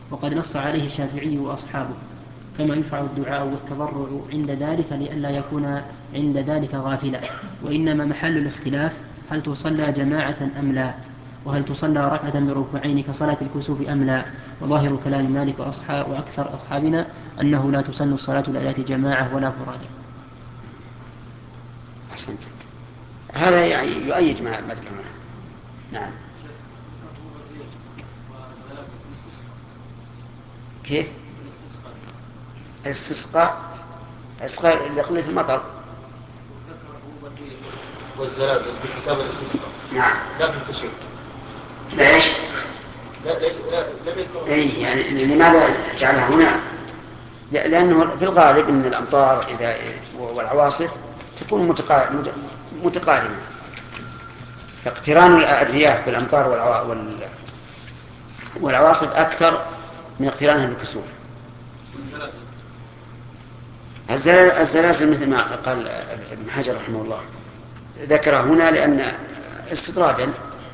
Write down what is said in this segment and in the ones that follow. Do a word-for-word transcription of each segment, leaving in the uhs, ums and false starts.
وقد نص عليه الشافعي وأصحابه، كما يشرع الدعاء والتضرع عند ذلك لئلا يكون عند ذلك غافلا. وإنما محل الاختلاف هل تصلى جماعة أم لا، وهل تصلى ركعة بركوعين كصلاة الكسوف أم لا. وظاهر كلام مالك وأصحاب وأكثر أصحابنا أنه لا تسن الصلاة لآيات جماعة ولا فرادى. أحسنت. هذا يعني يؤيد ما ذكرناه. نعم. كيف؟ الاستسقاء الاستسقاء لقلة المطر. والزلازل في كتاب الاستسقاء. نعم. لا في الكسوف. لا ايش؟ لا ليس لا لم يذكر. اي يعني لماذا جعلها هنا؟ لأنه في الغالب أن الأمطار إذا والعواصف تكون متقارنة، فاقتران الرياح بالأمطار والعواصف أكثر من اقترانها بالكسوف. الزلازل مثل ما قال ابن حجر رحمه الله ذكر هنا لأن استطرادا.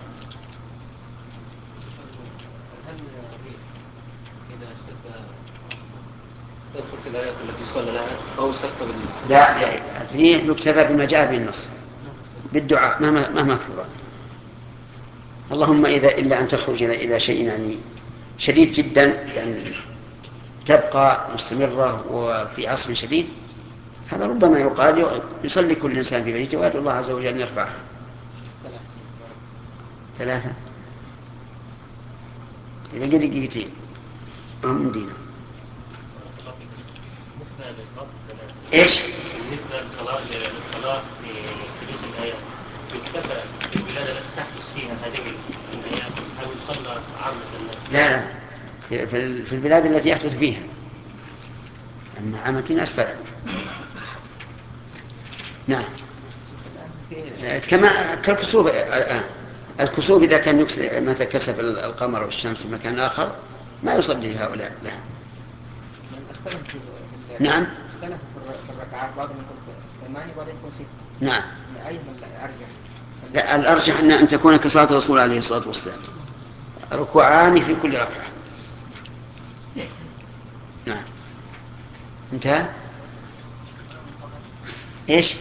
يدخل في الآيات التي يصلى لها أو سكت بالله؟ لا، الريح يكتفى بما جاء به النص بالدعاء مهما مهما كثر. اللهم إذا إلا أن تخرج إلى شيء يعني شديد جدا، يعني تبقى مستمرة وفي عصر شديد، هذا ربما يقال يصلي كل إنسان في بيته ويدعو الله عز وجل أن يرفعها. ثلاثة إذا قد دقيقتين أم دينا. إيش؟ بالنسبة للصلاة للصلاة في جزء الآيات يكتفى في البلاد التي تحدث فيها هذه الآيات أو يصلى عامة الناس؟ لا لا، في, في البلاد التي يحدث فيها، أما عامة أسفل. نعم. كما كالكسوف الآن، الكسوف إذا كان متى كسف القمر والشمس في مكان آخر ما يصلي هؤلاء لها. نعم. في الركعات بعضهم يكون ثمانية وبعضهم يكون ستة. نعم. أيهما الأرجح؟ لا، الأرجح أن أن تكون كصلاة الرسول عليه الصلاة والسلام، ركوعان في كل ركعة. نعم. انتهى. ايش؟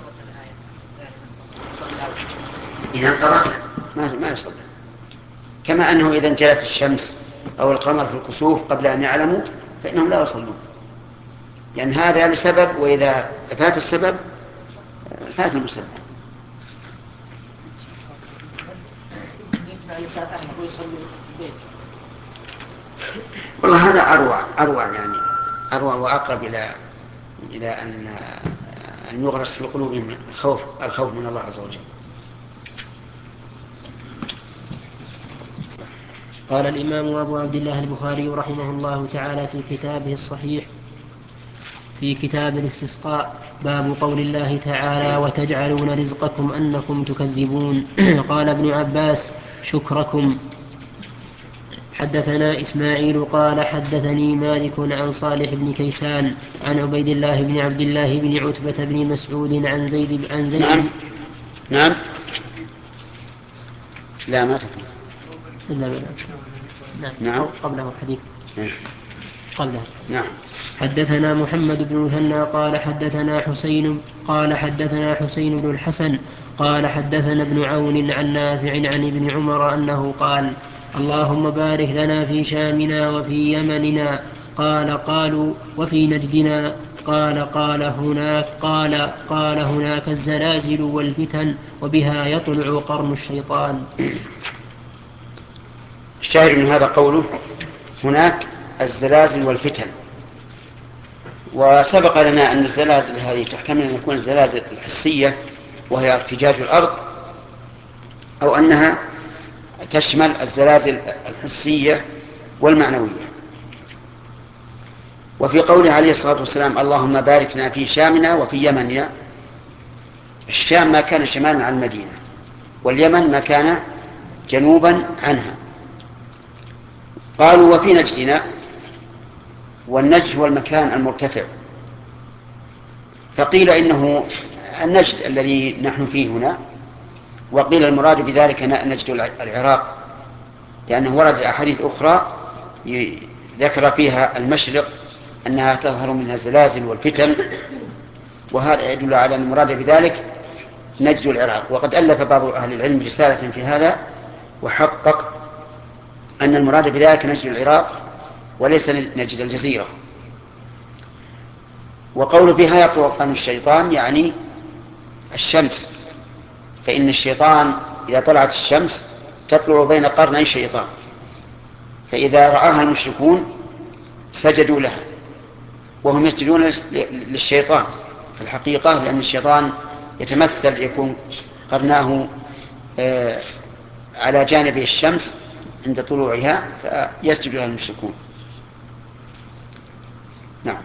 إذا انقضت ما ما يصلي، كما أنه إذا انجلت الشمس أو القمر في الكسوف قبل أن يعلموا فإنهم لا يصلون، يعني هذا لسبب، وإذا فات السبب فات المسبب. والله هذا أروع أروع يعني أروع وأقرب إلى إلى أن أن يغرس في قلوبهم الخوف الخوف من الله عز وجل. قال الإمام أبو عبد الله البخاري رحمه الله تعالى في كتابه الصحيح في كتاب الاستسقاء: باب قول الله تعالى: وتجعلون رزقكم أنكم تكذبون. قال ابن عباس: شكركم. حدثنا إسماعيل قال حدثني مالك عن صالح بن كيسان عن عبيد الله بن عبد الله بن عتبة بن مسعود عن زيد عن زيد نعم. نعم. لا ما تكون. إلا بلا. نعم. نعم. قبله حديث إيه. قبله. نعم. حدثنا محمد بن مثنى قال حدثنا حسين قال حدثنا حسين بن الحسن قال حدثنا ابن عون عن نافع عن ابن عمر أنه قال: اللهم بارك لنا في شامنا وفي يمننا. قال: قالوا وفي نجدنا؟ قال قال هناك قال قال هناك الزلازل والفتن وبها يطلع قرن الشيطان. الشاهد من هذا قوله هناك الزلازل والفتن. وسبق لنا أن الزلازل هذه تحتمل أن يكون الزلازل الحسية وهي ارتجاج الأرض، أو أنها تشمل الزلازل الحسية والمعنوية. وفي قوله عليه الصلاة والسلام: اللهم باركنا في شامنا وفي يمننا، الشام ما كان شمالا عن المدينة، واليمن ما كان جنوبا عنها. قالوا وفي نجدنا، والنجد هو المكان المرتفع، فقيل إنه النجد الذي نحن فيه هنا، وقيل المراد بذلك نجد العراق، لأنه ورد أحاديث أخرى ذكر فيها المشرق أنها تظهر منها الزلازل والفتن، وهذا يدل على أن المراد بذلك نجد العراق. وقد ألف بعض أهل العلم رسالة في هذا وحقق أن المراد بذلك نجد العراق وليس نجد الجزيرة. وقول بها يطلع عن الشيطان يعني الشمس، فإن الشيطان إذا طلعت الشمس تطلع بين قرني شيطان، فإذا رآها المشركون سجدوا لها وهم يسجدون للشيطان في الحقيقة، لأن الشيطان يتمثل يكون قرناه على جانب الشمس عند طلوعها فيسجد لها المشركون. نعم.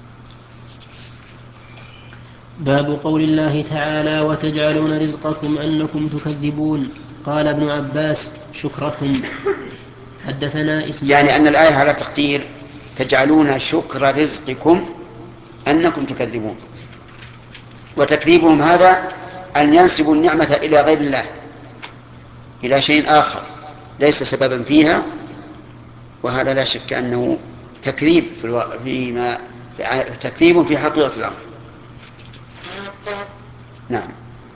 باب قول الله تعالى وتجعلون رزقكم أنكم تكذبون. قال ابن عباس شكركم. حدثنا إسماعيل يعني أن الآية على تقدير تجعلون شكر رزقكم أنكم تكذبون، وتكذيبهم هذا أن ينسبوا النعمة إلى غير الله، إلى شيء آخر ليس سببا فيها، وهذا لا شك أنه تكذيب في الو... فيما تكذيب في حقيقة الأمر. نعم.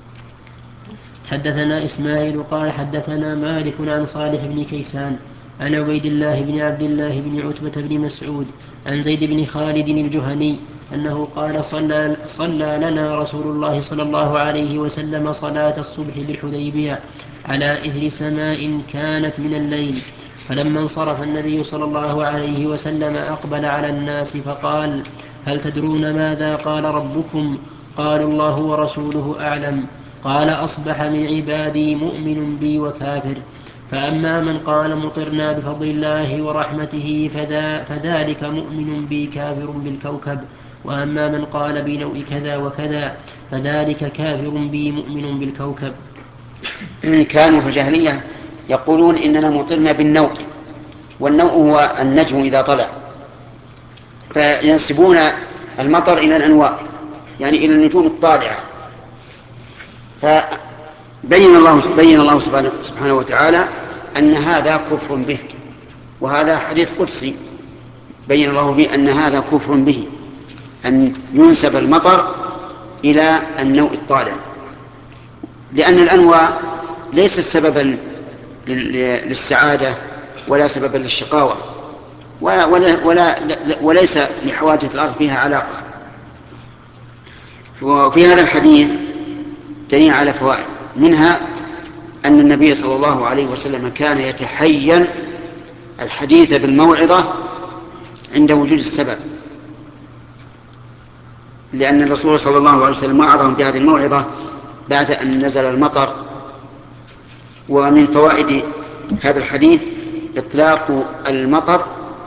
حدثنا إسماعيل قال حدثنا مالك عن صالح بن كيسان عن عبيد الله بن عبد الله بن عتبة بن مسعود عن زيد بن خالد الجهني أنه قال صلى, صلى لنا رسول الله صلى الله عليه وسلم صلاة الصبح بالحديبية على إثر سماء كانت من الليل، فلما انصرف النبي صلى الله عليه وسلم أقبل على الناس فقال هل تدرون ماذا قال ربكم؟ قالوا الله ورسوله أعلم. قال أصبح من عبادي مؤمن بي وكافر، فأما من قال مطرنا بفضل الله ورحمته فذا فذلك مؤمن بي كافر بالكوكب، وأما من قال بنوء كذا وكذا فذلك كافر بي مؤمن بالكوكب. كانوا في الجاهلية يقولون إننا مطرنا بالنوء، والنوء هو النجم إذا طلع، فينسبون المطر إلى الأنواء يعني إلى النجوم الطالعة. فبين الله بين الله سبحانه وتعالى أن هذا كفر به، وهذا حديث قدسي بين الله به أن هذا كفر به، أن ينسب المطر إلى النوء الطالع، لأن الأنواع ليس سببا للسعادة ولا سببا للشقاوة ولا, ولا, ولا وليس لحوادث الأرض فيها علاقة. وفي هذا الحديث دليل على فوائد، منها أن النبي صلى الله عليه وسلم كان يتحين الحديث بالموعظة عند وجود السبب، لأن الرسول صلى الله عليه وسلم وعظهم بهذه الموعظة بعد أن نزل المطر. ومن فوائد هذا الحديث إطلاق المطر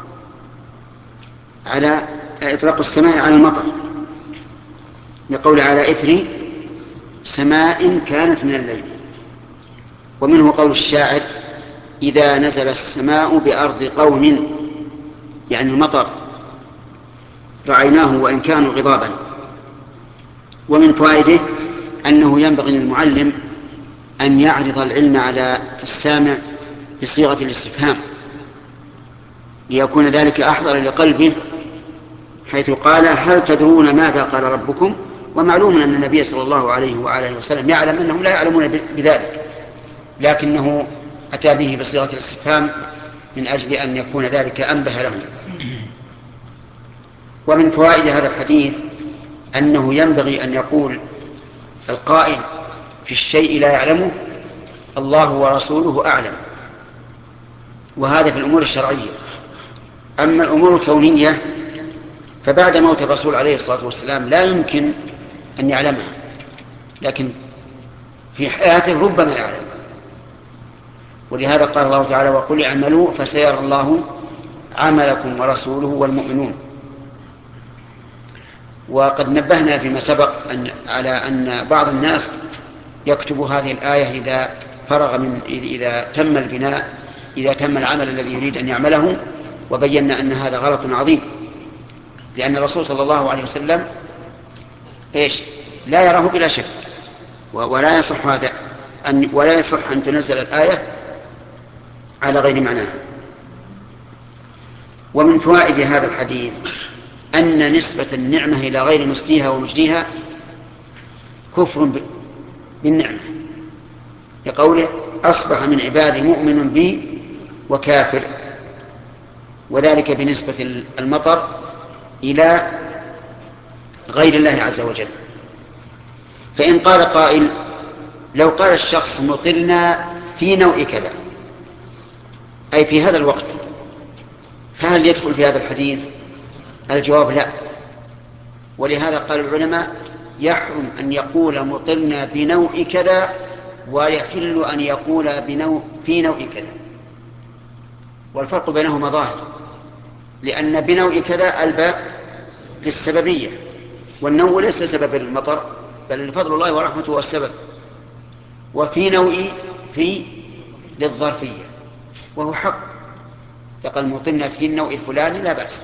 على إطلاق السماء على المطر، يقول على إثر سماء كانت من الليل. ومنه قول الشاعر إذا نزل السماء بأرض قوم، يعني المطر رعيناه وإن كانوا غضابا. ومن فوائده أنه ينبغي للمعلم أن يعرض العلم على السامع بصيغة الاستفهام ليكون ذلك أحضر لقلبه، حيث قال هل تدرون ماذا قال ربكم؟ ومعلوم أن النبي صلى الله عليه وآله وسلم يعلم أنهم لا يعلمون بذلك، لكنه أتى به بصيغة الاستفهام من أجل أن يكون ذلك أنبه لهم. ومن فوائد هذا الحديث أنه ينبغي أن يقول القائل في الشيء لا يعلمه الله ورسوله أعلم، وهذا في الأمور الشرعية. أما الأمور الكونية فبعد موت الرسول عليه الصلاة والسلام لا يمكن أن يعلمها، لكن في حياته ربما يعلم. ولهذا قال الله تعالى وقل اعملوا فسيرى الله عملكم ورسوله والمؤمنون. وقد نبهنا فيما سبق أن على أن بعض الناس يكتب هذه الآية إذا فرغ من إذا تم البناء إذا تم العمل الذي يريد أن يعمله، وبينا أن هذا غلط عظيم، لأن الرسول صلى الله عليه وسلم إيش لا يراه بلا شك، ولا يصح هذا أن ولا يصح أن تنزل الآية على غير معناها. ومن فوائد هذا الحديث أن نسبة النعمة إلى غير مسديها ومجديها كفر بالنعمة، لقوله أصبح من عبادي مؤمن بي وكافر، وذلك بنسبة المطر إلى غير الله عز وجل. فإن قال قائل لو قال الشخص مطرنا في نوع كذا أي في هذا الوقت، فهل يدخل في هذا الحديث؟ الجواب لا. ولهذا قال العلماء يحرم أن يقول مطرنا بنوع كذا، ويحل أن يقول بنوع في نوع كذا، والفرق بينهما ظاهر، لأن بنوع كذا الباء للسببية، والنوع ليس سبب المطر بل فضل الله ورحمته والسبب، وفي نوع في للظرفية، وهو حق يقال مطرنا في النوع الفلاني لا بأس.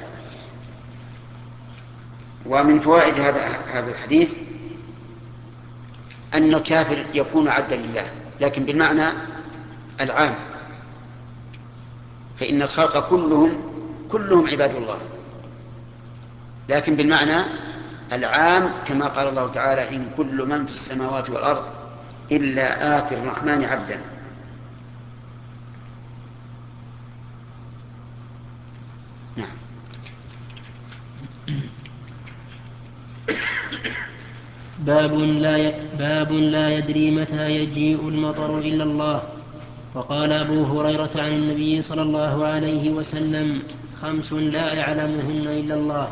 ومن فوائد هذا هذا الحديث أن الكافر يكون عبدا لله، لكن بالمعنى العام، فإن الخلق كلهم كلهم عباد الله، لكن بالمعنى العام كما قال الله تعالى إن كل من في السماوات والأرض إلا آتي الرحمن عبدا. نعم. باب لا ي... باب لا يدري متى يجيء المطر إلا الله. وقال أبو هريرة عن النبي صلى الله عليه وسلم خمس لا يعلمهن إلا الله.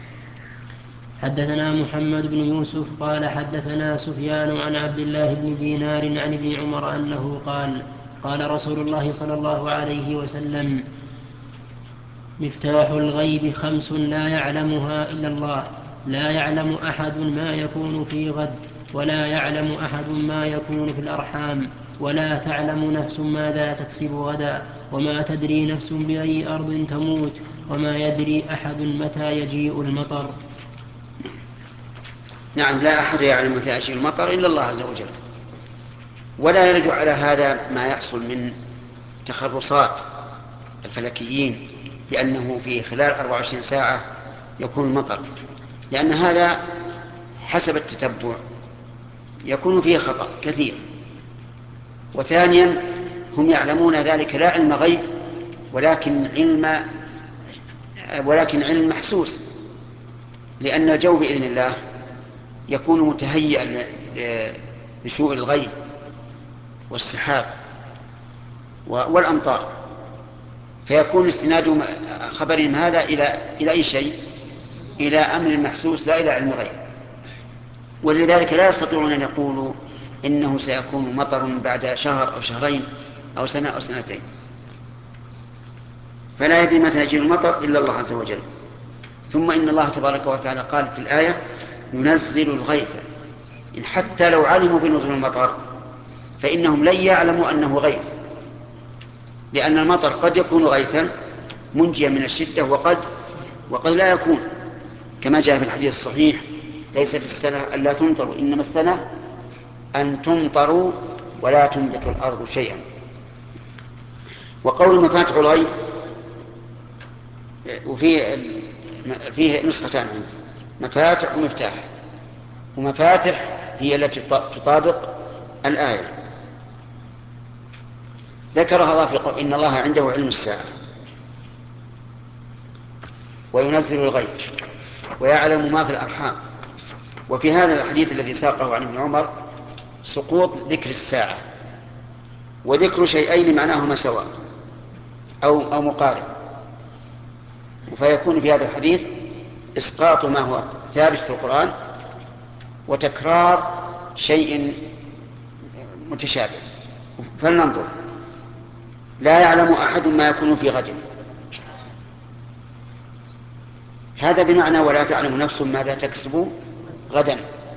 حدثنا محمد بن يوسف قال حدثنا سفيان عن عبد الله بن دينار عن ابن عمر أنه قال قال رسول الله صلى الله عليه وسلم مفتاح الغيب خمس لا يعلمها إلا الله، لا يعلم أحد ما يكون في غد، ولا يعلم أحد ما يكون في الأرحام، ولا تعلم نفس ماذا تكسب غدا، وما تدري نفس بأي أرض تموت، وما يدري أحد متى يجيء المطر. نعم، لا أحد يعلم متى يجيء المطر إلا الله عز وجل. ولا يرجع على هذا ما يحصل من تخرصات الفلكيين بأنه في خلال أربع وعشرين ساعة يكون المطر، لأن هذا حسب التتبع يكون فيه خطأ كثير. وثانيا هم يعلمون ذلك لا علم غيب ولكن علم ولكن علم محسوس، لأن الجو بإذن الله يكون متهيئا لشؤون الغيب والسحاب والأمطار، فيكون استناد خبرهم هذا إلى إلى أي شيء؟ إلى أمر محسوس لا إلى علم غيب. ولذلك لا يستطيعون أن يقولوا إنه سيكون مطر بعد شهر أو شهرين أو سنة أو سنتين. فلا يدري متى يجي المطر إلا الله عز وجل. ثم إن الله تبارك وتعالى قال في الآية ينزل الغيث، إن حتى لو علموا بنزول المطر فإنهم لن يعلموا أنه غيث، لأن المطر قد يكون غيثا منجيا من الشدة وقد وقد لا يكون، كما جاء في الحديث الصحيح ليست السنة ألا تمطروا إنما السنة أن تمطروا ولا تنبت الأرض شيئا. وقول مفاتح الغيب وفيه فيه نسختان عنه، مفاتح ومفتاح. ومفاتح هي التي تطابق الآية، ذكرها الله في قول إن الله عنده علم الساعة وينزل الغيث ويعلم ما في الأرحام. وفي هذا الحديث الذي ساقه عن ابن عمر سقوط ذكر الساعة وذكر شيئين معناهما سواء أو أو مقارب، فيكون في هذا الحديث إسقاط ما هو ثابت في القرآن وتكرار شيء متشابه. فلننظر. لا يعلم أحد ما يكون في غد، هذا بمعنى ولا تعلم نفس ماذا تكسب غدا،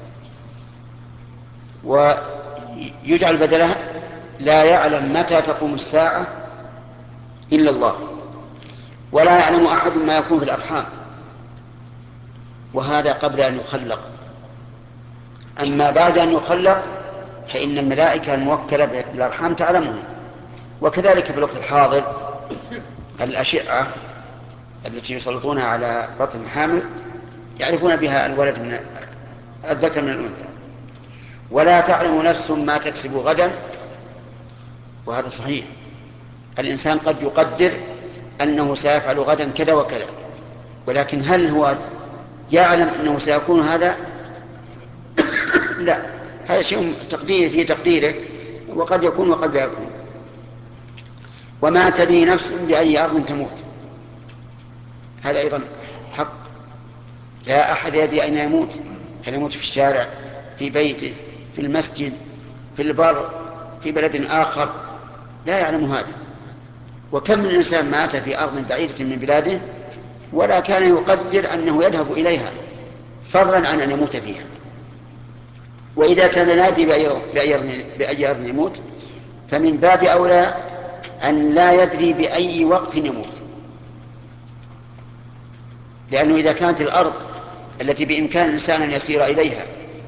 ويجعل بدلها لا يعلم متى تقوم الساعة إلا الله، ولا يعلم أحد ما يكون في الأرحام، وهذا قبل أن يخلق. أما بعد أن يخلق فإن الملائكة الموكلة بالأرحام تعلمه. وكذلك في الوقت الحاضر الأشعة التي يسلطونها على بطن الحامل يعرفون بها الولد من الذكر من الأنثى. ولا تعلم نفس ما تكسب غدا، وهذا صحيح. الإنسان قد يقدر أنه سيفعل غدا كذا وكذا، ولكن هل هو يعلم أنه سيكون هذا؟ لا، هذا شيء تقدير في تقديره، وقد يكون وقد لا يكون. وما تدري نفس بأي أرض تموت، هذا أيضا حق. لا أحد يدري أين يموت، هل يموت في الشارع، في بيته، في المسجد، في البر، في بلد آخر، لا يعلم هذا. وكم من إنسان مات في أرض بعيدة من بلاده ولا كان يقدر أنه يذهب إليها، فضلا عن أن يموت فيها. وإذا كان لا يدري بأي أرض يموت فمن باب أولى أن لا يدري بأي وقت يموت، لأنه إذا كانت الأرض التي بإمكان الإنسان أن يسير إليها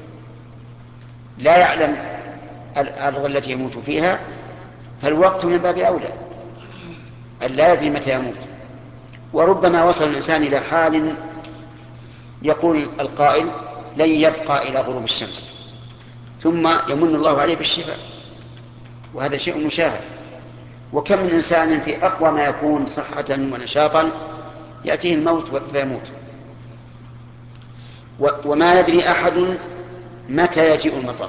لا يعلم الأرض التي يموت فيها، فالوقت من باب أولى أن لا يدري متى يموت. وربما وصل الإنسان إلى حال يقول القائل لن يبقى إلى غروب الشمس، ثم يمن الله عليه بالشفاء، وهذا شيء مشاهد. وكم من إنسان في أقوى ما يكون صحة ونشاطا يأتيه الموت فيموت. وما يدري أحد متى يجيء المطر،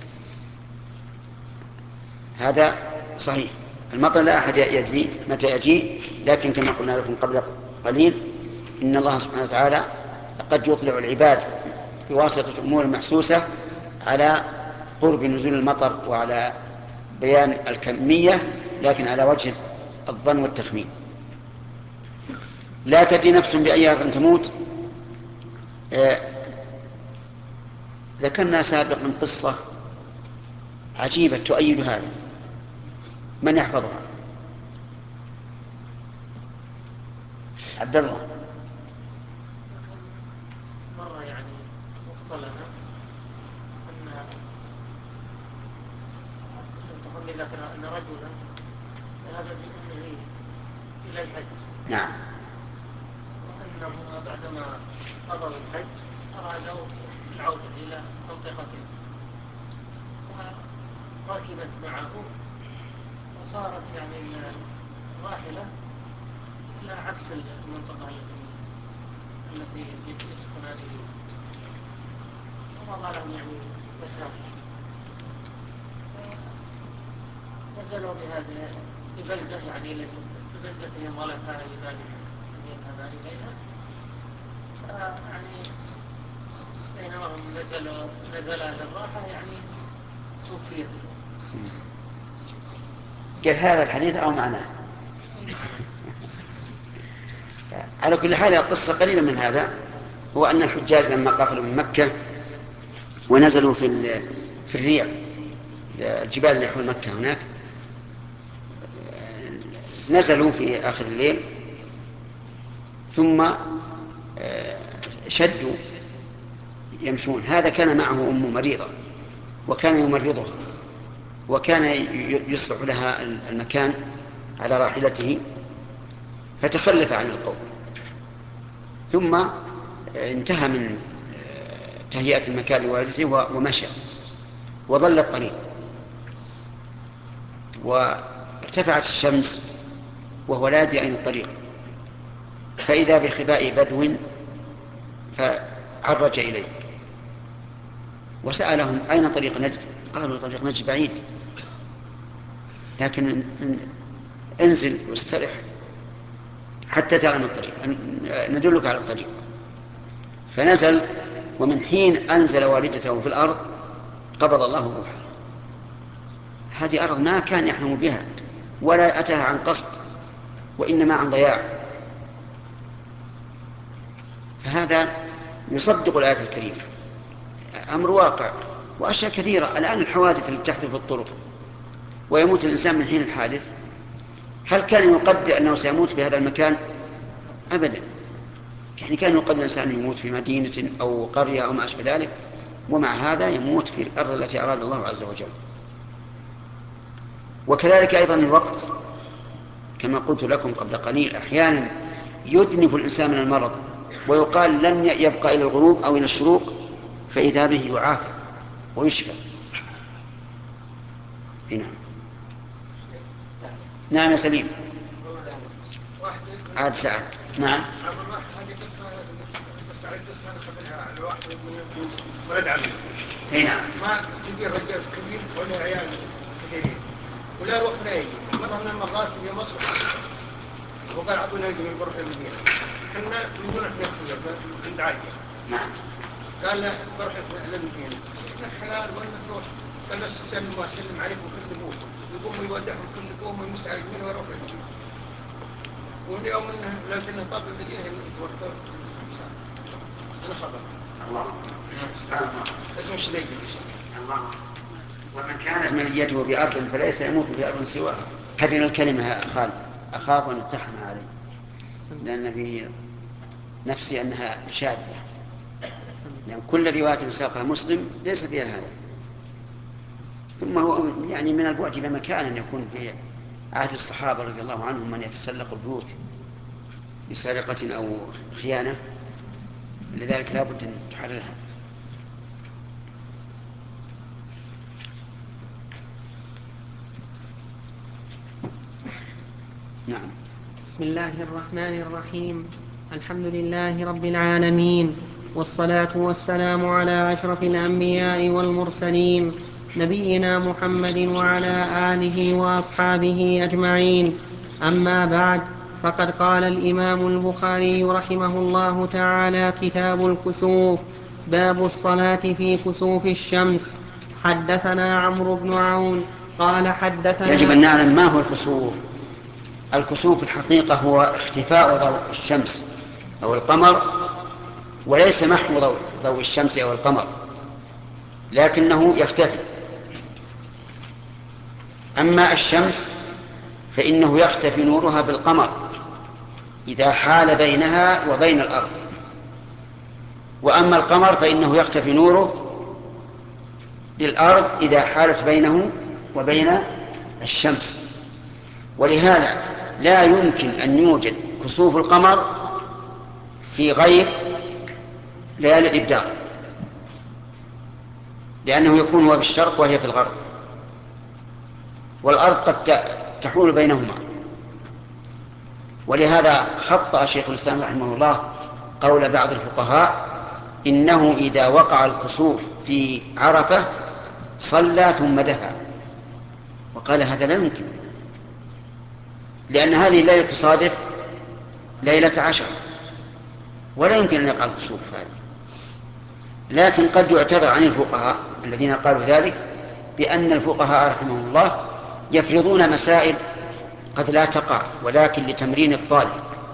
هذا صحيح. المطر لا أحد يدري متى يجيء، لكن كما قلنا لكم قبل قليل إن الله سبحانه وتعالى قد يطلع العباد بواسطة أمور محسوسة على قرب نزول المطر وعلى بيان الكمية، لكن على وجه الظن والتخمين. لا تدري نفس بأي أرض تموت. آه ذكرنا سابقا قصة عجيبة تؤيد هذا، من يحفظها؟ عبد الله. مرة يعني اصطلنا أن تخمي ذكر أن رجلا ذهب بأمه إلى الحج. نعم. وأنهما بعدما قضوا الحج أرادوا العودة إلى منطقتهم، فركبت معه وصارت يعني الراحلة إلى عكس المنطقة التي التي يسكنان فيها، ومضى لهم يعني مسافة. نزلوا بهذه ببلدة يعني ليست ببلدتهم ولا كان لذلك أن يذهبا إليها، يعني بينما هم نزلوا نزلا للراحة يعني توفيت. قال هذا الحديث أو معناه؟ على كل حال القصة قريبة من هذا. هو أن الحجاج لما قفلوا من مكة ونزلوا في في الريع، الجبال اللي حول مكة هناك، نزلوا في آخر الليل، ثم شدوا يمشون. هذا كان معه أم مريضة وكان يمرضها، وكان يصلح لها المكان على راحلته، فتخلف عن القوم، ثم انتهى من تهيئة المكان لوالدته ومشى وظل الطريق. وارتفعت الشمس وهو لا يدري أين الطريق، فإذا بخباء بدو فعرج إليه وسألهم أين طريق نجد؟ قالوا طريق نجد بعيد، لكن انزل واسترح حتى تعلم الطريق، ندلك على الطريق. فنزل، ومن حين أنزل والدته في الأرض قبض الله روحها. هذه أرض ما كان يحلم بها ولا أتاها عن قصد، وإنما عن ضياع. فهذا يصدق الآية الكريمة، أمر واقع. وأشياء كثيرة الآن، الحوادث التي تحدث في الطرق ويموت الإنسان من حين الحادث، هل كان يقدر أنه سيموت في هذا المكان؟ أبدا. يعني كان يقدر الإنسان يموت في مدينة أو قرية أو ما أشبه ذلك، ومع هذا يموت في الأرض التي أراد الله عز وجل. وكذلك أيضا الوقت، كما قلت لكم قبل قليل، أحيانا يدنف الإنسان من المرض ويقال لن يبقى إلى الغروب أو إلى الشروق فإذا به يعافى ويشفى. نعم. نعم يا سليم. عاد سعد. نعم. هذه قصة قصة على قصة نخبرها الواحد من ولد عمي. نعم. ما كبير رجال كبير ولا عيال كثيرين ولا يروح ولا يجي. مرة من المرات في مصر وقال عطونا نجي من بروح المدينة. كنا من دون احنا كبير عند عالية. نعم. قال له بروح المدينة. حلال ولا تروح؟ قال بس سلم وسلم عليكم كلكم يقوم يودعهم كلكم ويمس عليكم من ويروح المدينة. واليوم انه لو كنا طاب المدينه يتوفى الانسان. انا خبر. الله. سبحان الله. اسمه شديد. الله. ومن كانت منيته بأرض فليس يموت في أرض سواها. حرر الكلمة يا خالد، أخاف أن نتحن عليه لأن في نفسي أنها شاذة، لأن كل رواية ساقها مسلم ليس فيها هذا. ثم هو يعني من البعد بمكان أن يكون في عهد الصحابة رضي الله عنهم من يتسلق البيوت بسرقة أو خيانة، لذلك لا بد أن تحررها. نعم. بسم الله الرحمن الرحيم. الحمد لله رب العالمين، والصلاة والسلام على أشرف الأنبياء والمرسلين نبينا محمد وعلى آله وأصحابه أجمعين. أما بعد، فقد قال الإمام البخاري رحمه الله تعالى: كتاب الكسوف، باب الصلاة في كسوف الشمس. حدثنا عمرو بن عون قال حدثنا. يجب أن نعلم ما هو الكسوف. الكسوف الحقيقة هو اختفاء ضوء الشمس أو القمر، وليس محو ضوء, ضوء الشمس أو القمر، لكنه يختفي. أما الشمس فإنه يختفي نورها بالقمر إذا حال بينها وبين الأرض، وأما القمر فإنه يختفي نوره بالأرض إذا حالت بينه وبين الشمس. ولهذا لا يمكن أن يوجد كسوف القمر في غير ليالي الإبدار، لأنه يكون هو في الشرق وهي في الغرب، والأرض قد تحول بينهما. ولهذا خطأ شيخ الإسلام رحمه الله قول بعض الفقهاء إنه إذا وقع الكسوف في عرفة صلى ثم دفع، وقال هذا لا يمكن، لأن هذه الليلة تصادف ليلة عشر ولا يمكن أن يقع الكسوف هذا. لكن قد يعتذر عن الفقهاء الذين قالوا ذلك بأن الفقهاء رحمهم الله يفرضون مسائل قد لا تقع ولكن لتمرين الطالب.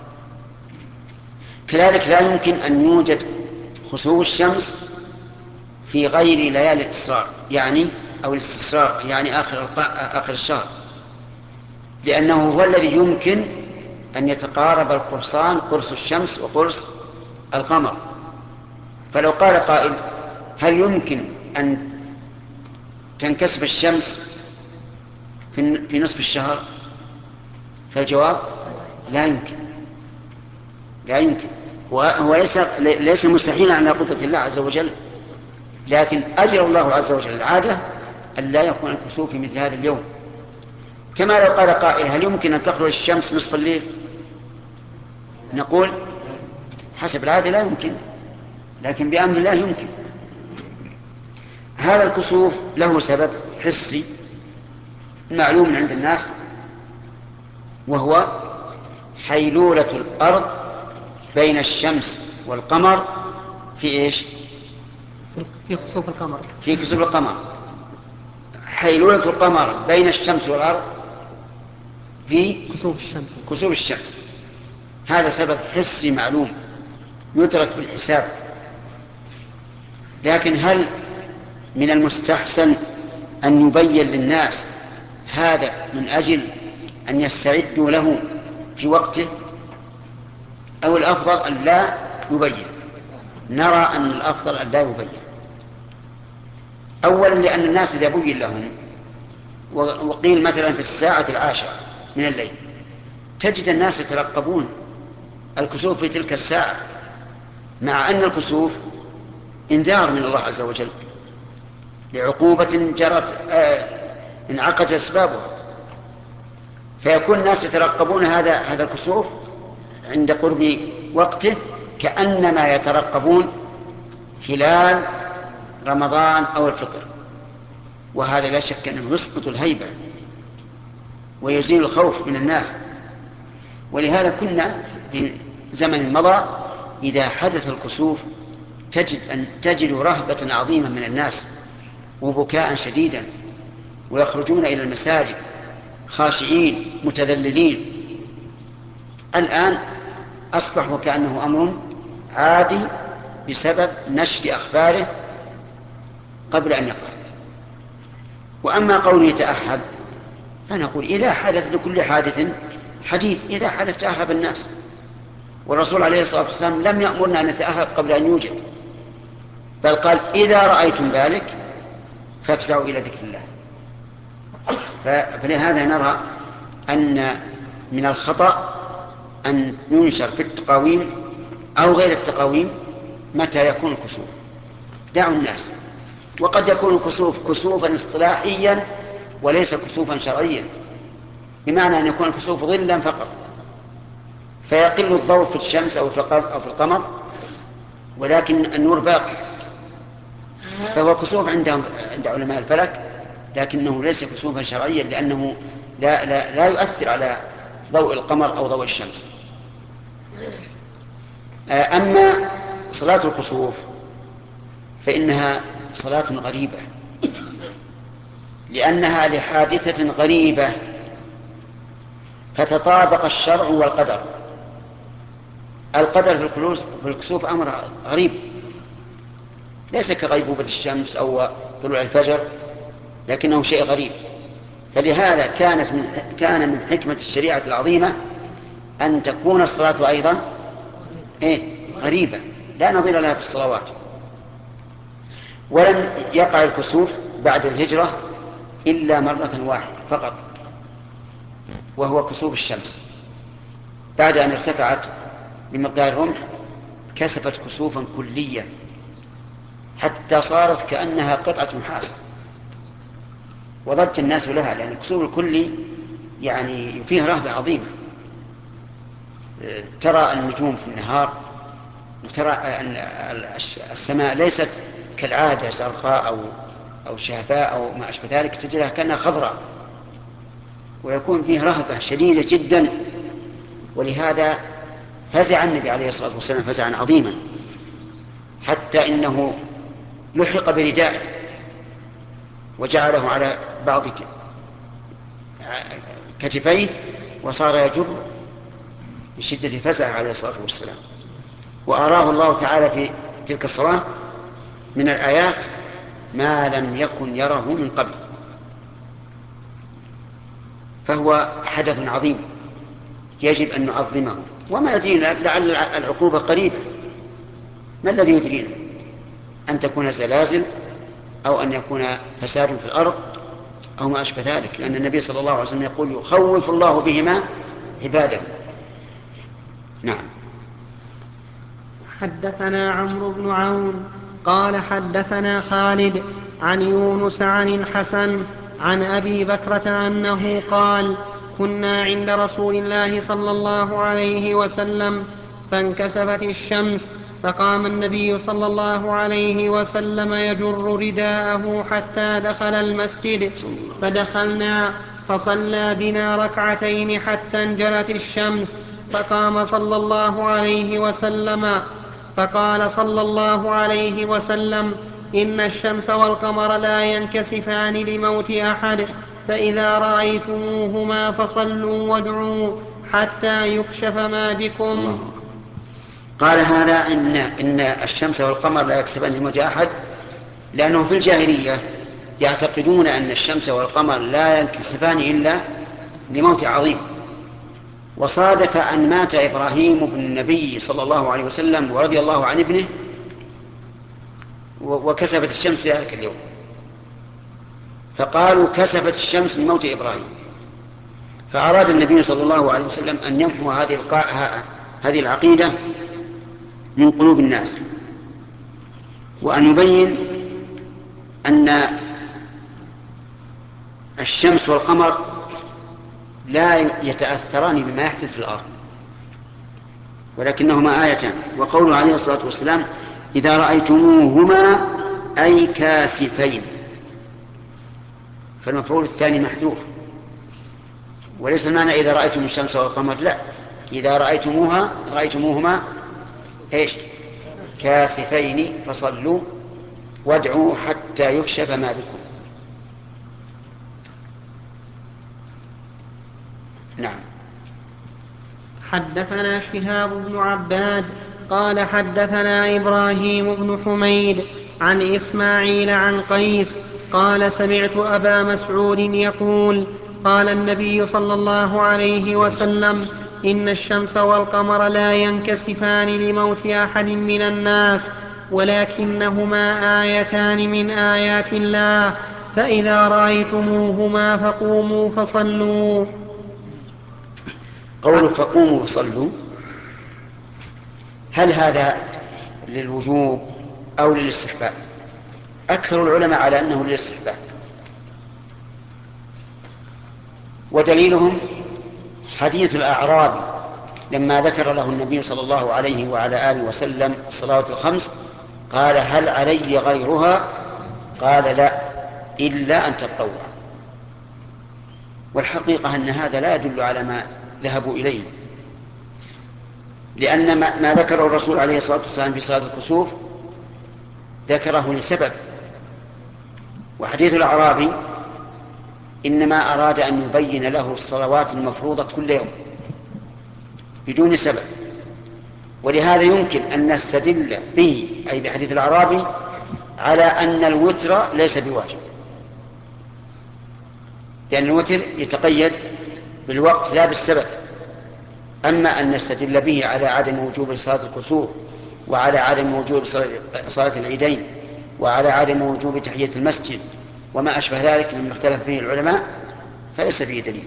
كذلك لا يمكن أن يوجد خسوف الشمس في غير ليالي الإسرار يعني أو الاستسرار يعني آخر, آخر الشهر، لأنه هو الذي يمكن أن يتقارب القرصان، قرص الشمس وقرص القمر. فلو قال قائل هل يمكن أن تنكسف الشمس في نصف الشهر؟ فالجواب لا يمكن، لا يمكن. هو ليس ليس مستحيلا على قدرة الله عز وجل، لكن أجر الله عز وجل العادة أن لا يكون الكسوف في مثل هذا اليوم. كما لو قال قائل هل يمكن أن تخرج الشمس نصف الليل؟ نقول حسب العادة لا يمكن، لكن بأمر الله يمكن. هذا الكسوف له سبب حسي معلوم عند الناس، وهو حيلولة الأرض بين الشمس والقمر في إيش؟ في كسوف القمر. في كسوف القمر. حيلولة القمر بين الشمس والأرض في كسوف الشمس. كسوف الشمس. هذا سبب حسي معلوم يدرك بالحساب. لكن هل من المستحسن أن يبين للناس هذا من أجل أن يستعدوا له في وقته، أو الأفضل أن لا يبين؟ نرى أن الأفضل أن لا يبين. أولا لأن الناس إذا بين لهم وقيل مثلا في الساعة العاشرة من الليل تجد الناس يترقبون الكسوف في تلك الساعة، مع أن الكسوف انذار من الله عز وجل لعقوبة جرت آه انعقدت أسبابها، فيكون الناس يترقبون هذا هذا الكسوف عند قرب وقته كأنما يترقبون هلال رمضان أو الفطر، وهذا لا شك أنه يسقط الهيبة ويزيل الخوف من الناس. ولهذا كنا في زمن مضى إذا حدث الكسوف تجد أن تجد رهبة عظيمة من الناس وبكاء شديدا، ويخرجون إلى المساجد خاشعين متذللين. الآن أصبح وكأنه أمر عادي بسبب نشر أخباره قبل أن يقع. وأما قوله يتأهب فنقول إذا حدث لكل حادث حديث، إذا حدث تأهب الناس، والرسول عليه الصلاة والسلام لم يأمرنا أن نتأهب قبل أن يوجد، بل قال إذا رأيتم ذلك فافزعوا إلى ذكر الله. فلهذا نرى أن من الخطأ أن ينشر في التقاويم أو غير التقاويم متى يكون الكسوف. دعوا الناس، وقد يكون الكسوف كسوفا اصطلاحيا وليس كسوفا شرعيا، بمعنى أن يكون الكسوف ظلا فقط فيقل الضوء في الشمس أو في القمر ولكن النور باقي، فهو كسوف عند عند علماء الفلك، لكنه ليس كسوفا شرعيا لأنه لا, لا, لا يؤثر على ضوء القمر أو ضوء الشمس. أما صلاة الكسوف فإنها صلاة غريبة، لأنها لحادثة غريبة فتطابق الشرع والقدر. القدر في الكسوف أمر غريب ليس كغيبوبة الشمس أو طلوع الفجر، لكنه شيء غريب. فلهذا كانت من كان من حكمة الشريعة العظيمة أن تكون الصلاة أيضا إيه غريبة لا نظير لها في الصلوات. ولم يقع الكسوف بعد الهجرة إلا مرة واحدة فقط، وهو كسوف الشمس بعد أن ارتفعت بمقدار الرمح كسفت كسوفا كليا حتى صارت كأنها قطعة نحاس، وضج الناس لها، لأن الكسوف الكلي يعني فيه رهبة عظيمة. ترى النجوم في النهار وترى أن السماء ليست كالعادة زرقاء أو أو شهباء أو ما أشبه ذلك، تجدها كأنها خضراء، ويكون فيه رهبة شديدة جدا. ولهذا فزع النبي عليه الصلاة والسلام فزعا عظيما حتى إنه لحق بردائه وجعله على بعض كتفيه وصار يجر بشدة فزعه عليه الصلاة والسلام. وأراه الله تعالى في تلك الصلاة من الآيات ما لم يكن يره من قبل، فهو حدث عظيم يجب أن نعظمه. وما يدرينا لعل العقوبة قريبة، ما الذي يدرينا؟ أن تكون زلازل أو أن يكون فساد في الأرض أو ما أشبه ذلك، لأن النبي صلى الله عليه وسلم يقول يخوف الله بهما عباده. نعم. حدثنا عمرو بن عون قال حدثنا خالد عن يونس عن الحسن عن أبي بكرة أنه قال كنا عند رسول الله صلى الله عليه وسلم فانكسفت الشمس فقام النبي صلى الله عليه وسلم يجر رداءه حتى دخل المسجد فدخلنا فصلى بنا ركعتين حتى انجلت الشمس فقام صلى الله عليه وسلم فقال صلى الله عليه وسلم إن الشمس والقمر لا ينكسفان لموت أحد فإذا رأيتموهما فصلوا وادعوا حتى يكشف ما بكم. قال هذا إن, إن الشمس والقمر لا يكسفان لموت أحد، لأنه في الجاهلية يعتقدون أن الشمس والقمر لا ينكسفان إلا لموت عظيم. وصادف أن مات إبراهيم بن النبي صلى الله عليه وسلم ورضي الله عن ابنه وكسفت الشمس في ذلك اليوم، فقالوا كسفت الشمس لموت إبراهيم. فأراد النبي صلى الله عليه وسلم أن يمحو هذه هذه العقيدة من قلوب الناس، وأن يبين أن الشمس والقمر لا يتأثران بما يحدث في الأرض، ولكنهما آيتان. وقوله عليه الصلاة والسلام إذا رأيتموهما أي كاسفين، فالمفعول الثاني محذوف، وليس المعنى إذا رأيتم الشمس والقمر، لا، إذا رأيتموها رأيتموهما إيش؟ كاسفين فصلوا وادعوا حتى يكشف ما بكم. نعم. حدثنا شهاب بن عباد قال حدثنا إبراهيم بن حميد عن إسماعيل عن قيس قال سمعت أبا مسعود يقول قال النبي صلى الله عليه وسلم إن الشمس والقمر لا ينكسفان لموت أحد من الناس ولكنهما آيتان من آيات الله فإذا رأيتموهما فقوموا فصلوا. قوله فقوموا وصلوا، هل هذا للوجوب أو للاستحباب؟ أكثر العلماء على أنه للاستحباب، ودليلهم حديث الأعرابي لما ذكر له النبي صلى الله عليه وعلى آله وسلم الصلوات الخمس قال هل علي غيرها؟ قال لا إلا أن تطوع. والحقيقة أن هذا لا يدل على ما ذهبوا إليه، لأن ما ذكره الرسول عليه الصلاة والسلام في صلاة الكسوف ذكره لسبب، وحديث الأعرابي إنما أراد أن يبين له الصلوات المفروضة كل يوم بدون سبب، ولهذا يمكن أن نستدل به أي بحديث الأعرابي على أن الوتر ليس بواجب، لأن الوتر يتقيد بالوقت لا بالسبب. أما أن نستدل به على عدم وجوب صلاة الكسوف وعلى عدم وجوب صلاة العيدين وعلى عدم وجوب تحية المسجد وما أشبه ذلك مما اختلف فيه العلماء فليس فيه دليل.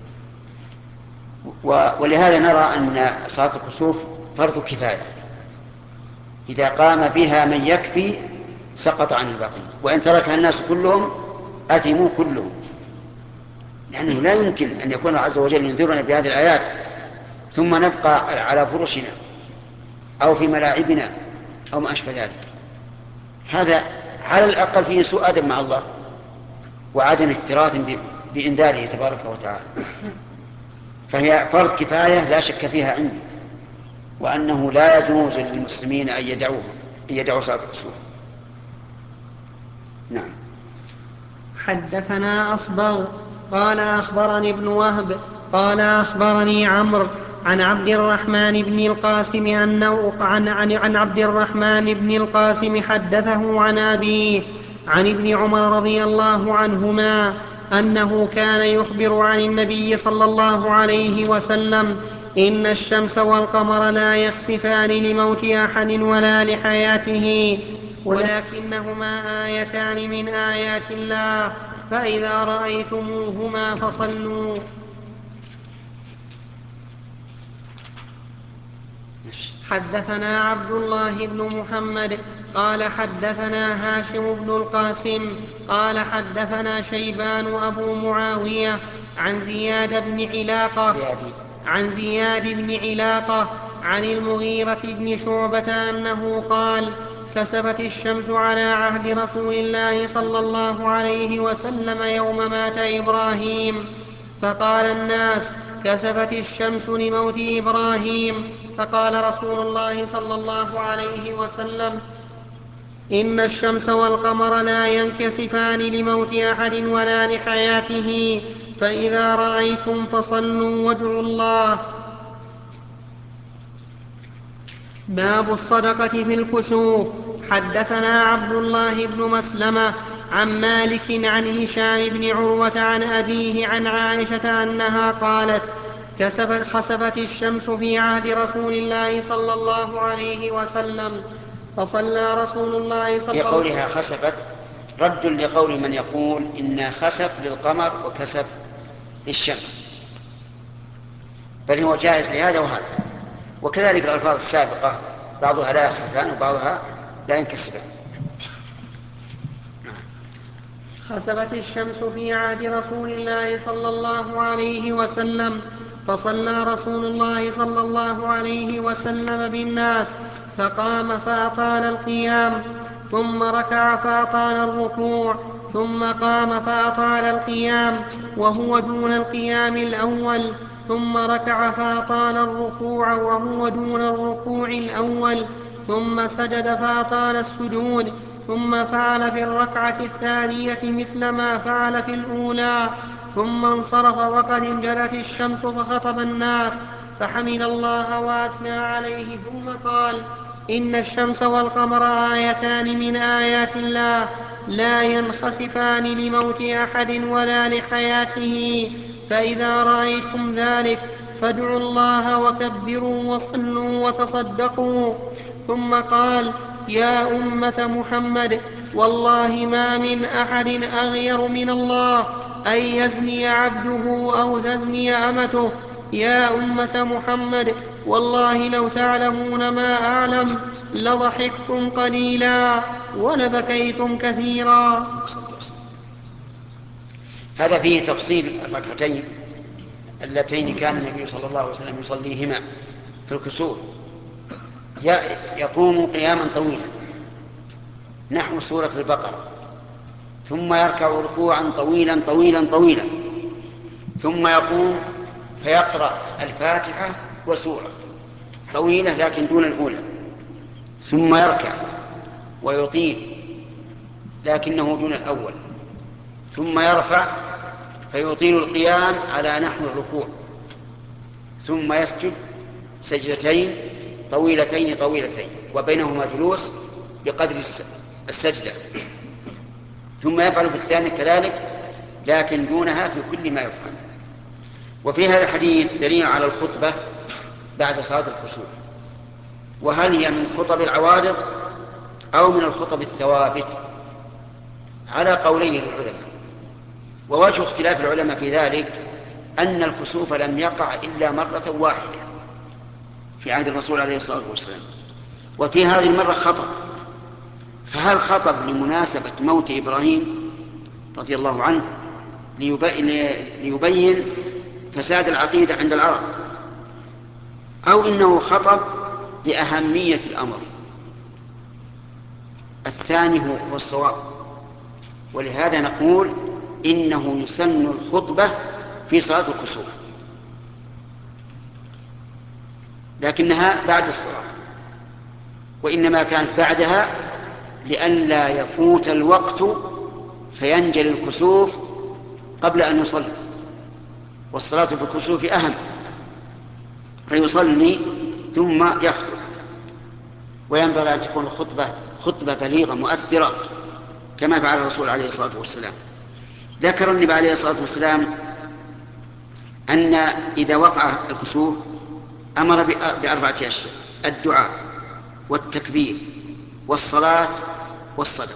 ولهذا نرى أن صلاة الكسوف فرض كفاية، إذا قام بها من يكفي سقط عن الباقي، وإن تركها الناس كلهم أثموا كلهم، لأنه لا يمكن أن يكون الله عز وجل ينذرنا بهذه الآيات ثم نبقى على فرشنا أو في ملاعبنا أو ما أشبه ذلك. هذا على الأقل فيه سوء أدب مع الله وعدم اكتراث بإنذاره تبارك وتعالى. فهي فرض كفاية لا شك فيها عندي، وأنه لا يجوز للمسلمين أن يدعوه أن يدعوا صلاة الكسوف. نعم. حدثنا أصبغ قال أخبرني ابن وهب قال أخبرني عمرو عن عبد الرحمن بن القاسم أنه عن, عن, عن عبد الرحمن بن القاسم حدثه عن أبيه عن ابن عمر رضي الله عنهما أنه كان يخبر عن النبي صلى الله عليه وسلم إن الشمس والقمر لا يخسفان لموت أحد ولا لحياته ولكنهما آيتان من آيات الله فإذا رأيتموهما فصلوا. حدثنا عبد الله بن محمد قال حدثنا هاشم بن القاسم قال حدثنا شيبان أبو معاوية عن زياد بن علاقة عن زياد بن علاقة عن المغيرة بن شعبة أنه قال كسفت الشمس على عهد رسول الله صلى الله عليه وسلم يوم مات إبراهيم فقال الناس كسفت الشمس لموت إبراهيم فقال رسول الله صلى الله عليه وسلم إن الشمس والقمر لا ينكسفان لموت أحد ولا لحياته فإذا رأيتم فصلوا وادعوا الله. باب الصدقة في الكسوف. حدثنا عبد الله بن مسلمة عن مالك عن هشام بن عروة عن أبيه عن عائشة أنها قالت كسفت خسفت الشمس في عهد رسول الله صلى الله عليه وسلم فصلى رسول الله صلى الله في قولها خسفت رد لقول من يقول إن خسف للقمر وكسف للشمس، بل هو جائز لهذا وهذا، وكذلك الألفاظ السابقة بعضها لا يخسفان وبعضها لا ينكسفان. خسفت الشمس في عهد رسول الله صلى الله عليه وسلم، فصلى رسول الله صلى الله عليه وسلم بالناس، فقام فأطال القيام، ثم ركع فأطال الركوع، ثم قام فأطال القيام وهو دون القيام الأول، ثم ركع فأطال الركوع وهو دون الركوع الأول، ثم سجد فأطال السجود، ثم فعل في الركعة الثانية مثل ما فعل في الأولى، ثم انصرف وقد انجلت الشمس فخطب الناس فحمد الله وأثنى عليه، ثم قال: إن الشمس والقمر آيتان من آيات الله لا ينخسفان لموت أحد ولا لحياته، فإذا رأيتم ذلك فادعوا الله وكبروا وصلوا وتصدقوا. ثم قال: يا أمة محمد، والله ما من أحد أغير من الله أن يزني عبده أو تزني أمته. يا أمة محمد، والله لو تعلمون ما أعلم لضحكتم قليلا ولبكيتم كثيرا. هذا فيه تفصيل الركعتين اللتين كان النبي صلى الله عليه وسلم يصليهما في الكسوف. يقوم قياما طويلا نحو سورة البقرة، ثم يركع ركوعا طويلا طويلا طويلا، ثم يقوم فيقرأ الفاتحة وسورة طويلة لكن دون الأولى، ثم يركع ويطيل لكنه دون الأول، ثم يرفع فيطيل القيام على نحو الركوع، ثم يسجد سجدتين طويلتين طويلتين وبينهما جلوس بقدر السجدة، ثم يفعل في الثاني كذلك لكن دونها في كل ما يفعل. وفي هذا الحديث دليل على الخطبة بعد صلاة الكسوف، وهل هي من خطب العوارض أو من الخطب الثوابت على قولين للعلماء. ووجه اختلاف العلماء في ذلك أن الكسوف لم يقع إلا مرة واحدة في عهد الرسول عليه الصلاة والسلام، وفي هذه المرة خطب، فهل خطب لمناسبة موت إبراهيم رضي الله عنه ليبين فساد العقيدة عند العرب، أو إنه خطب لأهمية الأمر؟ الثاني هو الصواب، ولهذا نقول إنه يسن الخطبة في صلاة الكسوف لكنها بعد الصلاة، وإنما كانت بعدها لئلا يفوت الوقت فينجلي الكسوف قبل أن يصلي، والصلاة في الكسوف أهم، فيصلي ثم يخطب. وينبغي أن تكون الخطبة خطبة بليغة مؤثرة كما فعل الرسول عليه الصلاة والسلام. ذكر النبي عليه الصلاة والسلام أن إذا وقع الكسوف أمر بأربعة أشياء: الدعاء والتكبير والصلاة والصدقة.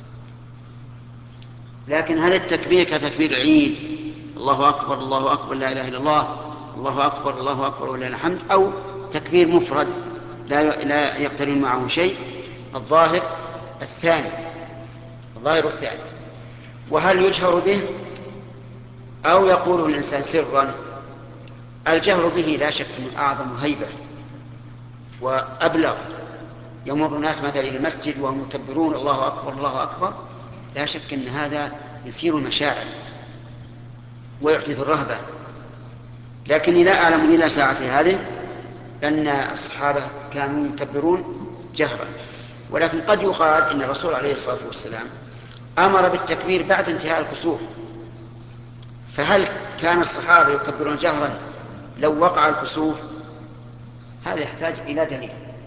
لكن هل التكبير كتكبير العيد الله أكبر الله أكبر لا إله إلا الله الله أكبر الله أكبر ولله الحمد، أو تكبير مفرد لا لا يقترن معه شيء؟ الظاهر الثاني، الظاهر الثاني. وهل يجهر به أو يقوله الإنسان سرا؟ الجهر به لا شك أنه أعظم هيبة وأبلغ. يمر الناس مثلا إلى المسجد وهم يكبرون الله أكبر الله أكبر، لا شك أن هذا يثير المشاعر ويحدث الرهبة. لكني لا أعلم إلى ساعة هذه أن الصحابة كانوا يكبرون جهرا، ولكن قد يقال إن الرسول عليه الصلاة والسلام أمر بالتكبير بعد انتهاء الكسوف، فهل كان الصحابة يكبرون جهرا لو وقع الكسوف؟ هذا يحتاج إلى دليل.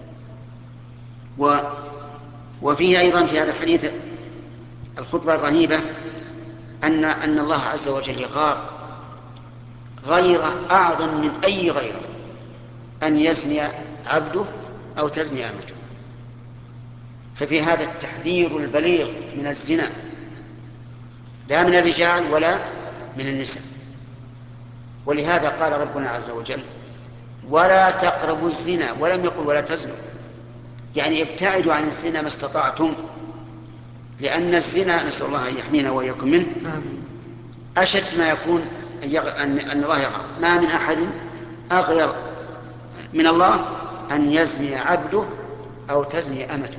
و وفيه أيضا في هذا الحديث الخطبة الرهيبة أن أن الله عز وجل يغار غيرة أعظم من أي غيرة أن يزني عبده أو تزني أمته، ففي هذا التحذير البليغ من الزنا لا من الرجال ولا من النساء. ولهذا قال ربنا عز وجل ولا تقربوا الزنا، ولم يقل ولا تزنوا، يعني ابتعدوا عن الزنا ما استطعتم، لأن الزنا نسأل الله أن يحمينا وإياكم منه أشد ما يكون أن الله يغفر. ما من أحد أغير من الله أن يزني عبده أو تزني أمته.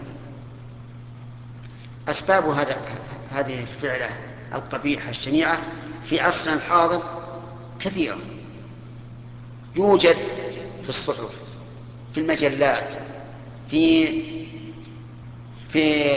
أسباب هذا هذه الفعلة القبيحة الشنيعة في عصرنا الحاضر كثيرة، يوجد في الصحف، في المجلات، في في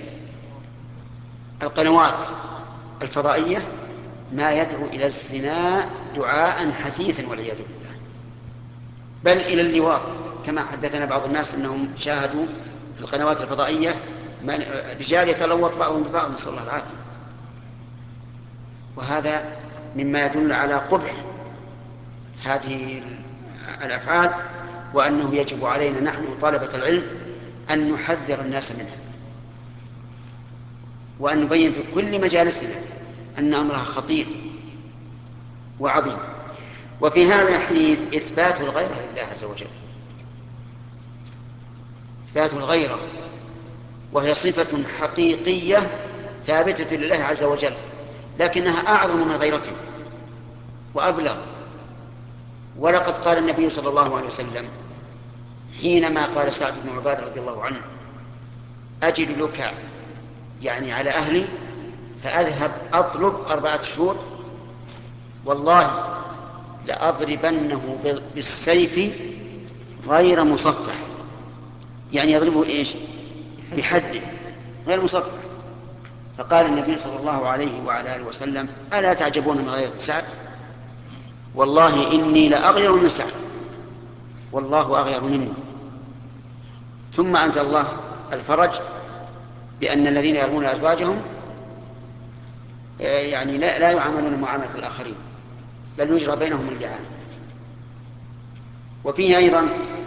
القنوات الفضائية، ما يدعو إلى الزنا دعاء حثيثا والعياذ بالله، بل إلى اللواط، كما حدثنا بعض الناس أنهم شاهدوا في القنوات الفضائية رجال يتلوط بعضهم ببعض، نسأل الله العافية. وهذا مما يدل على قبح هذه الأفعال، وأنه يجب علينا نحن طلبة العلم أن نحذر الناس منها، وأن نبين في كل مجالسنا أن أمرها خطير وعظيم. وفي هذا الحديث إثبات الغيرة لله عز وجل، إثبات الغيرة، وهي صفة حقيقية ثابتة لله عز وجل، لكنها أعظم من غيرته وأبلغ. ولقد قال النبي صلى الله عليه وسلم حينما قال سعد بن عبادة رضي الله عنه: أجد لك يعني على أهلي فأذهب أطلب أربعة شهور، والله لأضربنه بالسيف غير مصفح، يعني يضربه إيش؟ بحده غير مصفح. فقال النبي صلى الله عليه وعلى آله وسلم: ألا تعجبون من غيرة سعد؟ والله إني لأغير من سعد، والله أغير مني. ثم أنزل الله الفرج بأن الذين يرمون أزواجهم يعني لا, لا يعاملون معاملة الآخرين، بل يجرى بينهم اللعان. وفيه أيضا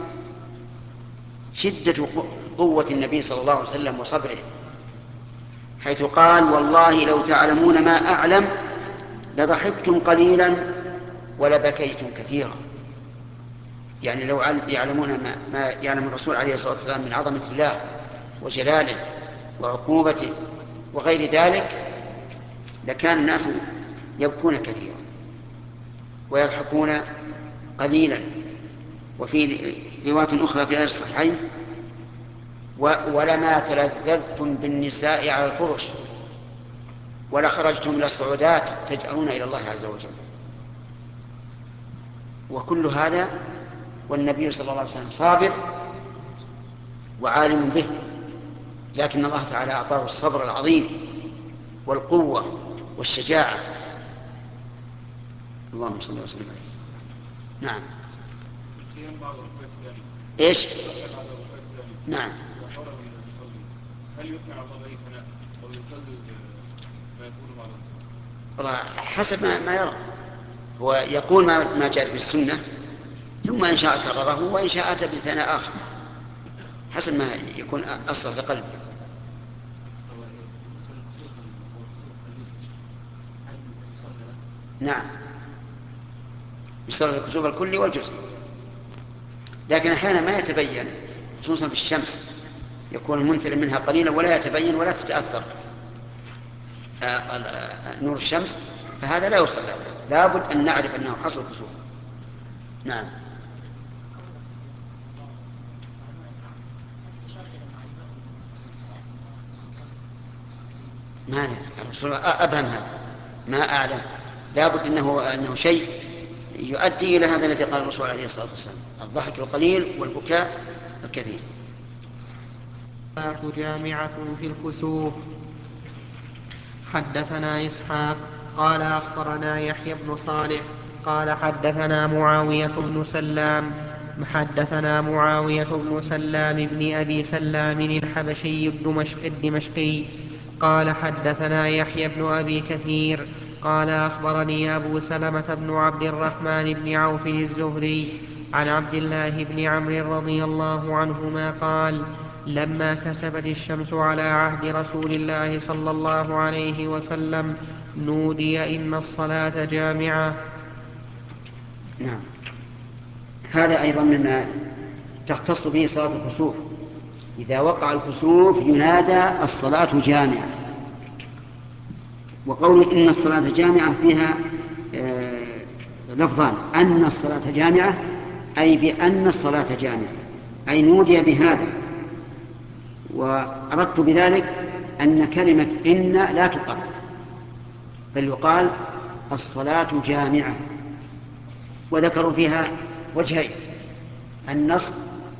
شدة قوة النبي صلى الله عليه وسلم وصبره، حيث قال: والله لو تعلمون ما أعلم لضحكتم قليلا ولبكيتم كثيرا. يعني لو يعلمون ما, ما يعلم الرسول عليه الصلاة والسلام من عظمة الله وجلاله وعقوبته وغير ذلك لكان الناس يبكون كثيرا ويضحكون قليلا. وفي رواية أخرى في غير الصحيحين: ولما تلذذتم بالنساء على الفرش ولخرجتم إلى الصعودات تجأرون إلى الله عز وجل. وكل هذا والنبي صلى الله عليه وسلم صابر وعالم به، لكن الله تعالى أعطاه الصبر العظيم والقوة والشجاعة. اللهم صل وسلم عليه. نعم. ايش؟ نعم. هل يثنى على الله ثناء او يقلل ما يقول بعض؟ والله حسب ما, ما يرى، هو يقول ما, ما جاء في السنة، ثم إن شاء كرره وإن شاء أتى بثناء آخر حسب ما يكون أصل في قلبه. نعم، يصلي الكسوف الكلي والجزء، لكن أحيانا ما يتبين، خصوصا في الشمس يكون المنثر منها قليلا ولا يتبين ولا تتأثر نور الشمس، فهذا لا يصلى له، لابد أن نعرف أنه حصل كسوف. نعم. ما الرسول أبهم هذا، ما أعلم، لابد أنه, أنه شيء يؤدي إلى هذا الذي قال الرسول عليه الصلاة والسلام: الضحك القليل والبكاء الكثير. جامعة في الكسوف. حدثنا إسحاق قال أخبرنا يحيى بن صالح قال حدثنا معاوية بن سلام حدثنا معاوية بن سلام بن أبي سلام الحبشي الدمشقي قال حدثنا يحيى بن أبي كثير قال أخبرني أبو سلمة بن عبد الرحمن بن عوف الزهري عن عبد الله بن عمرو رضي الله عنهما قال: لما كسفت الشمس على عهد رسول الله صلى الله عليه وسلم نودي إن الصلاة جامعة. نعم. هذا أيضا مما تختص به صلاة الكسوف. إذا وقع الكسوف ينادى الصلاة جامعة. وقول إن الصلاة جامعة فيها آه لفظان: أن الصلاة جامعة أي بأن الصلاة جامعة، أي نودي بهذا. وأردت بذلك أن كلمة إن لا تقال، بل يقال الصلاة جامعة. وذكروا فيها وجهين: النصب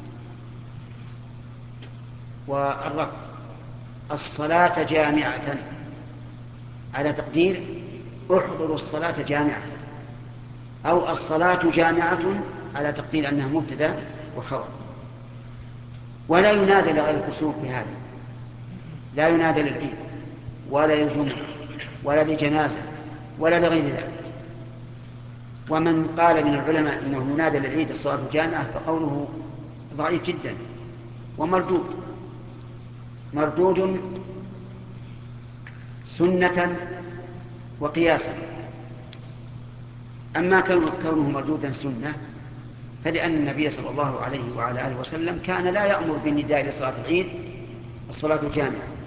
والرفع. الصلاة جامعة على تقدير احضروا الصلاة جامعة، أو الصلاة جامعة على تقدير أنها مبتدأ وخبر. ولا ينادى لغير الكسوف بهذا، لا ينادى للعيد ولا للجمعة ولا لجنازة ولا لغير ذلك. ومن قال من العلماء أنه ينادى للعيد الصلاة جامعة فقوله ضعيف جدا ومردود، مردود سنة وقياسا. أما كونه مردودا سنة فلأن النبي صلى الله عليه وعلى آله وسلم كان لا يأمر بالنداء لصلاة العيد الصلاة جامعة،